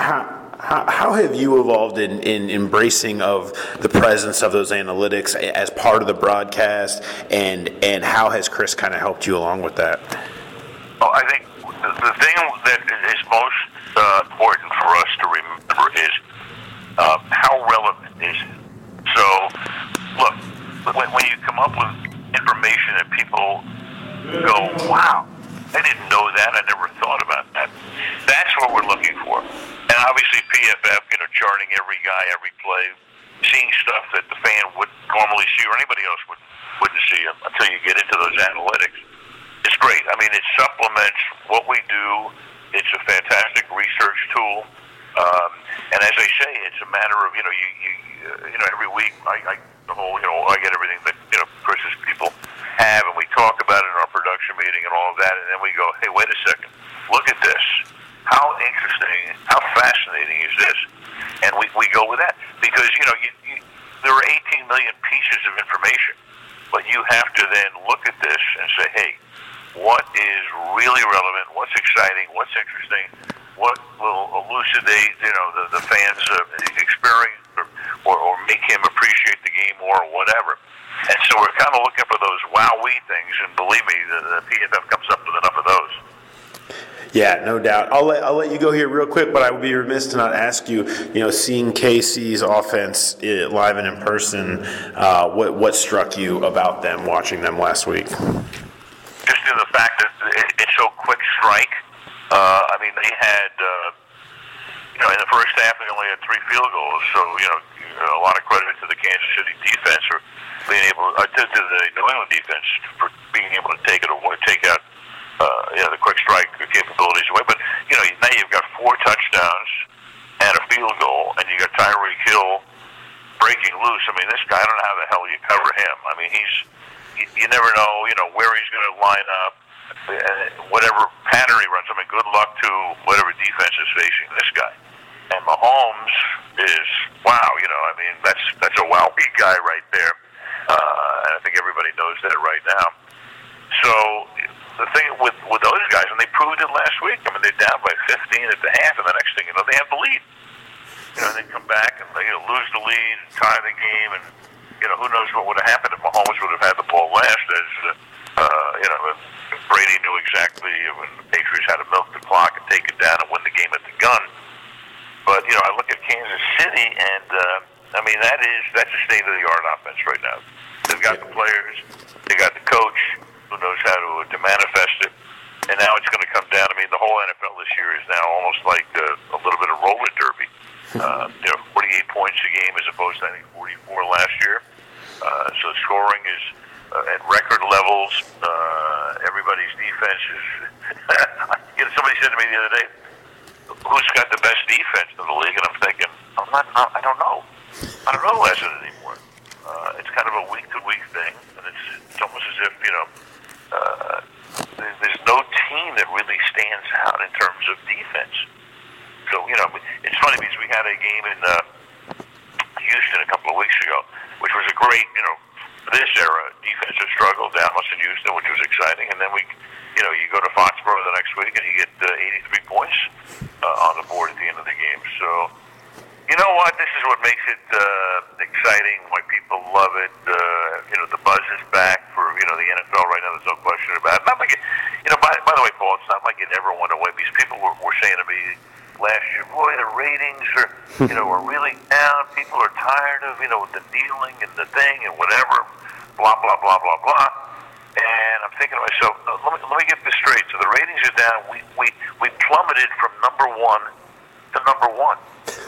How have you evolved in embracing of the presence of those analytics as part of the broadcast, and how has Chris kind of helped you along with that? Well, I think the thing that is most important for us to remember is how relevant is it. So, look, when you come up with information that people go, "Wow, I didn't know that. I never thought about that." That's what we're looking for. And obviously PFF, charting every guy, every play, seeing stuff that the fan wouldn't normally see or anybody else wouldn't see until you get into those analytics. It's great. It supplements what we do. It's a fantastic research tool. And as I say, it's a matter of, every week I get everything that, Chris's people have, and we talk about it in our production meeting and all of that, and then we go, hey, wait a second, look at this. How interesting, how fascinating is this? And we go with that. Because, there are 18 million pieces of information, but you have to then look at this and say, hey, what is really relevant, what's exciting, what's interesting, what will elucidate, the fans' experience or make him appreciate the game more or whatever. And so we're kind of looking for those wowee things, and believe me, the PFF comes up with enough of those. Yeah, no doubt. I'll let you go here real quick, but I would be remiss to not ask you, seeing KC's offense live and in person, what struck you about them, watching them last week? Just in the fact that it's so quick strike. They had, in the first half they only had 3 field goals, so a lot of credit to the Kansas City defense for being able to the New England defense for being able to take out the quick strike capabilities away. But now you've got 4 touchdowns and a field goal, and you got Tyreek Hill breaking loose. I mean, this guy, I don't know how the hell you cover him. I mean, you never know, where he's going to line up, whatever pattern he runs. I mean, good luck to whatever defense is facing this guy. And Mahomes is, wow, I mean, that's a wowie guy right there. And I think everybody knows that right now. So the thing with those guys, and they proved it last week. I mean, they're down by 15 at the half, and the next thing you know, they have the lead. They come back and they lose the lead, tie the game, and who knows what would have happened if Mahomes would have had the ball last. As if Brady knew exactly when the Patriots had to milk the clock and take it down and win the game at the gun. But I look at Kansas City, and I mean that's a state-of-the-art offense right now. They've got the players, they got the coach who knows how to manifest it, and now it's going to come down. I mean, the whole NFL this year is now almost like a little bit of roller derby. 48 points a game as opposed to I think 44 last year. So scoring is at record levels. Everybody's defense is. Somebody said to me the other day, "Who's got the best defense in the league?" And I'm thinking, I don't know. I don't know who has it anymore. It's kind of a week-to-week thing, and it's almost as if there's no team that really stands out in terms of defense. So it's funny because we had a game in Houston a couple of weeks ago, which was a great this era defensive struggle, Dallas and Houston, which was exciting, and then you go to Foxborough the next week and you get 83 points on the board at the end of the game. So, you know what? This is what makes it exciting, why people love it. The buzz is back for, the NFL right now. There's no question about it. Not like it, by the way, Paul, it's not like it ever went away because people were saying to me last year, boy, the ratings are, are really down. People are tired of, the dealing and the thing and whatever, blah, blah, blah, blah, blah. And I'm thinking to myself, let me get this straight. So the ratings are down. We plummeted from number 1 to number 1.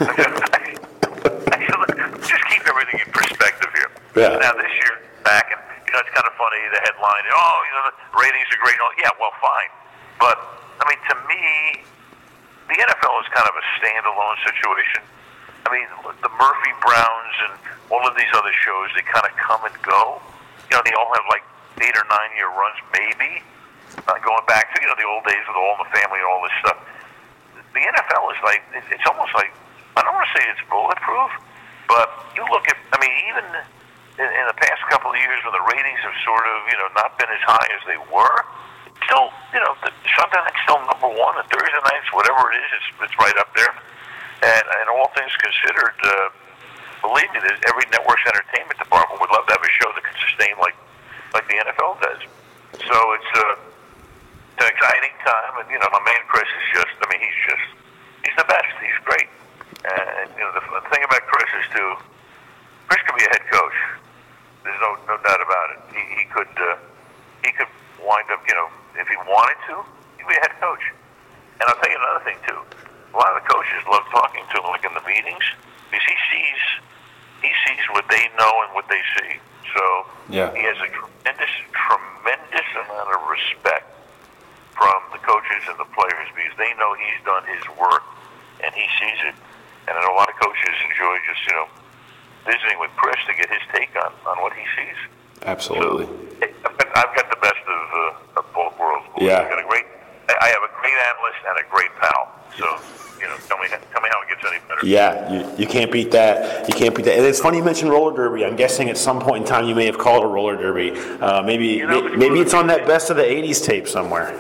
Just keep everything in perspective here. Yeah. Now this year back, and it's kind of funny. The headline, the ratings are great. Yeah, well, fine. But I mean, to me, the NFL is kind of a standalone situation. I mean, the Murphy Browns and all of these other shows, they kind of come and go. They all have like 8 or 9 year runs, maybe. Going back to the old days with All in the Family and all this stuff. The NFL is like it's almost like I don't want to say it's bulletproof, but you look at even in the past couple of years when the ratings have sort of not been as high as they were, still the Sunday night's still number 1, and Thursday nights whatever it is, it's right up there. And all things considered, believe me, every network's entertainment department would love to have a show that could sustain like the NFL does. So it's an exciting time, and my man Chris is he's the best. He's great, and the thing about Chris is too, Chris could be a head coach. There's no doubt about it. He could wind up, if he wanted to, he'd be a head coach. And I'll tell you another thing too. A lot of the coaches love talking to him, like in the meetings, because he sees what they know and what they see. So yeah. He has a tremendous amount of respect from the coaches and the players because they know he's done his work and he sees it. And I know a lot of coaches enjoy just visiting with Chris to get his take on what he sees. Absolutely. So, I've got the best of both worlds. Yeah. I have a great analyst and a great pal. So, tell me how it gets any better. Yeah, you can't beat that. You can't beat that. And it's funny you mentioned roller derby. I'm guessing at some point in time you may have called a roller derby. Maybe it's on that best of the '80s tape somewhere.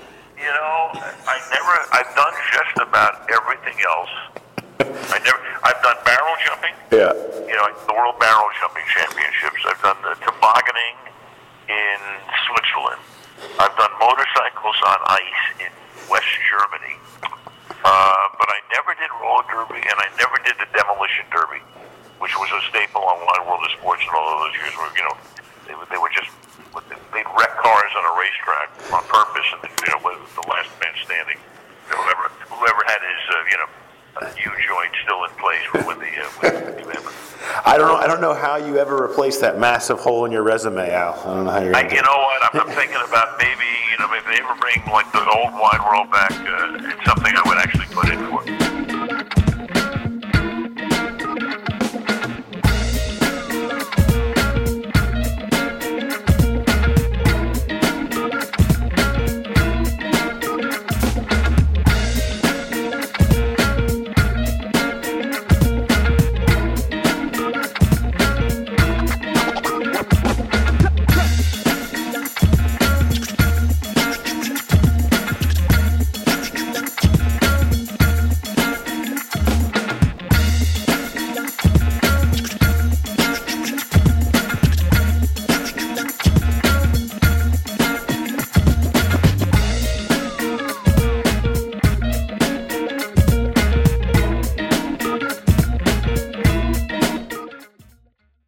I've done just about everything else. I've done barrel jumping. Yeah. The World Barrel Jumping Championships. I've done the tobogganing in Switzerland. I've done motorcycles on ice in West Germany. But I never did roller derby, and I never did the demolition derby, which was a staple on Wide World of Sports in all of those years where, they were just, they'd wreck cars on a racetrack on purpose, and, with the last man standing. Whoever had his, huge I don't know how you ever replace that massive hole in your resume, Al. I don't know how you're going to do it. You know what? I'm thinking about maybe they ever bring like the old wide world back. It's something I would actually put in for.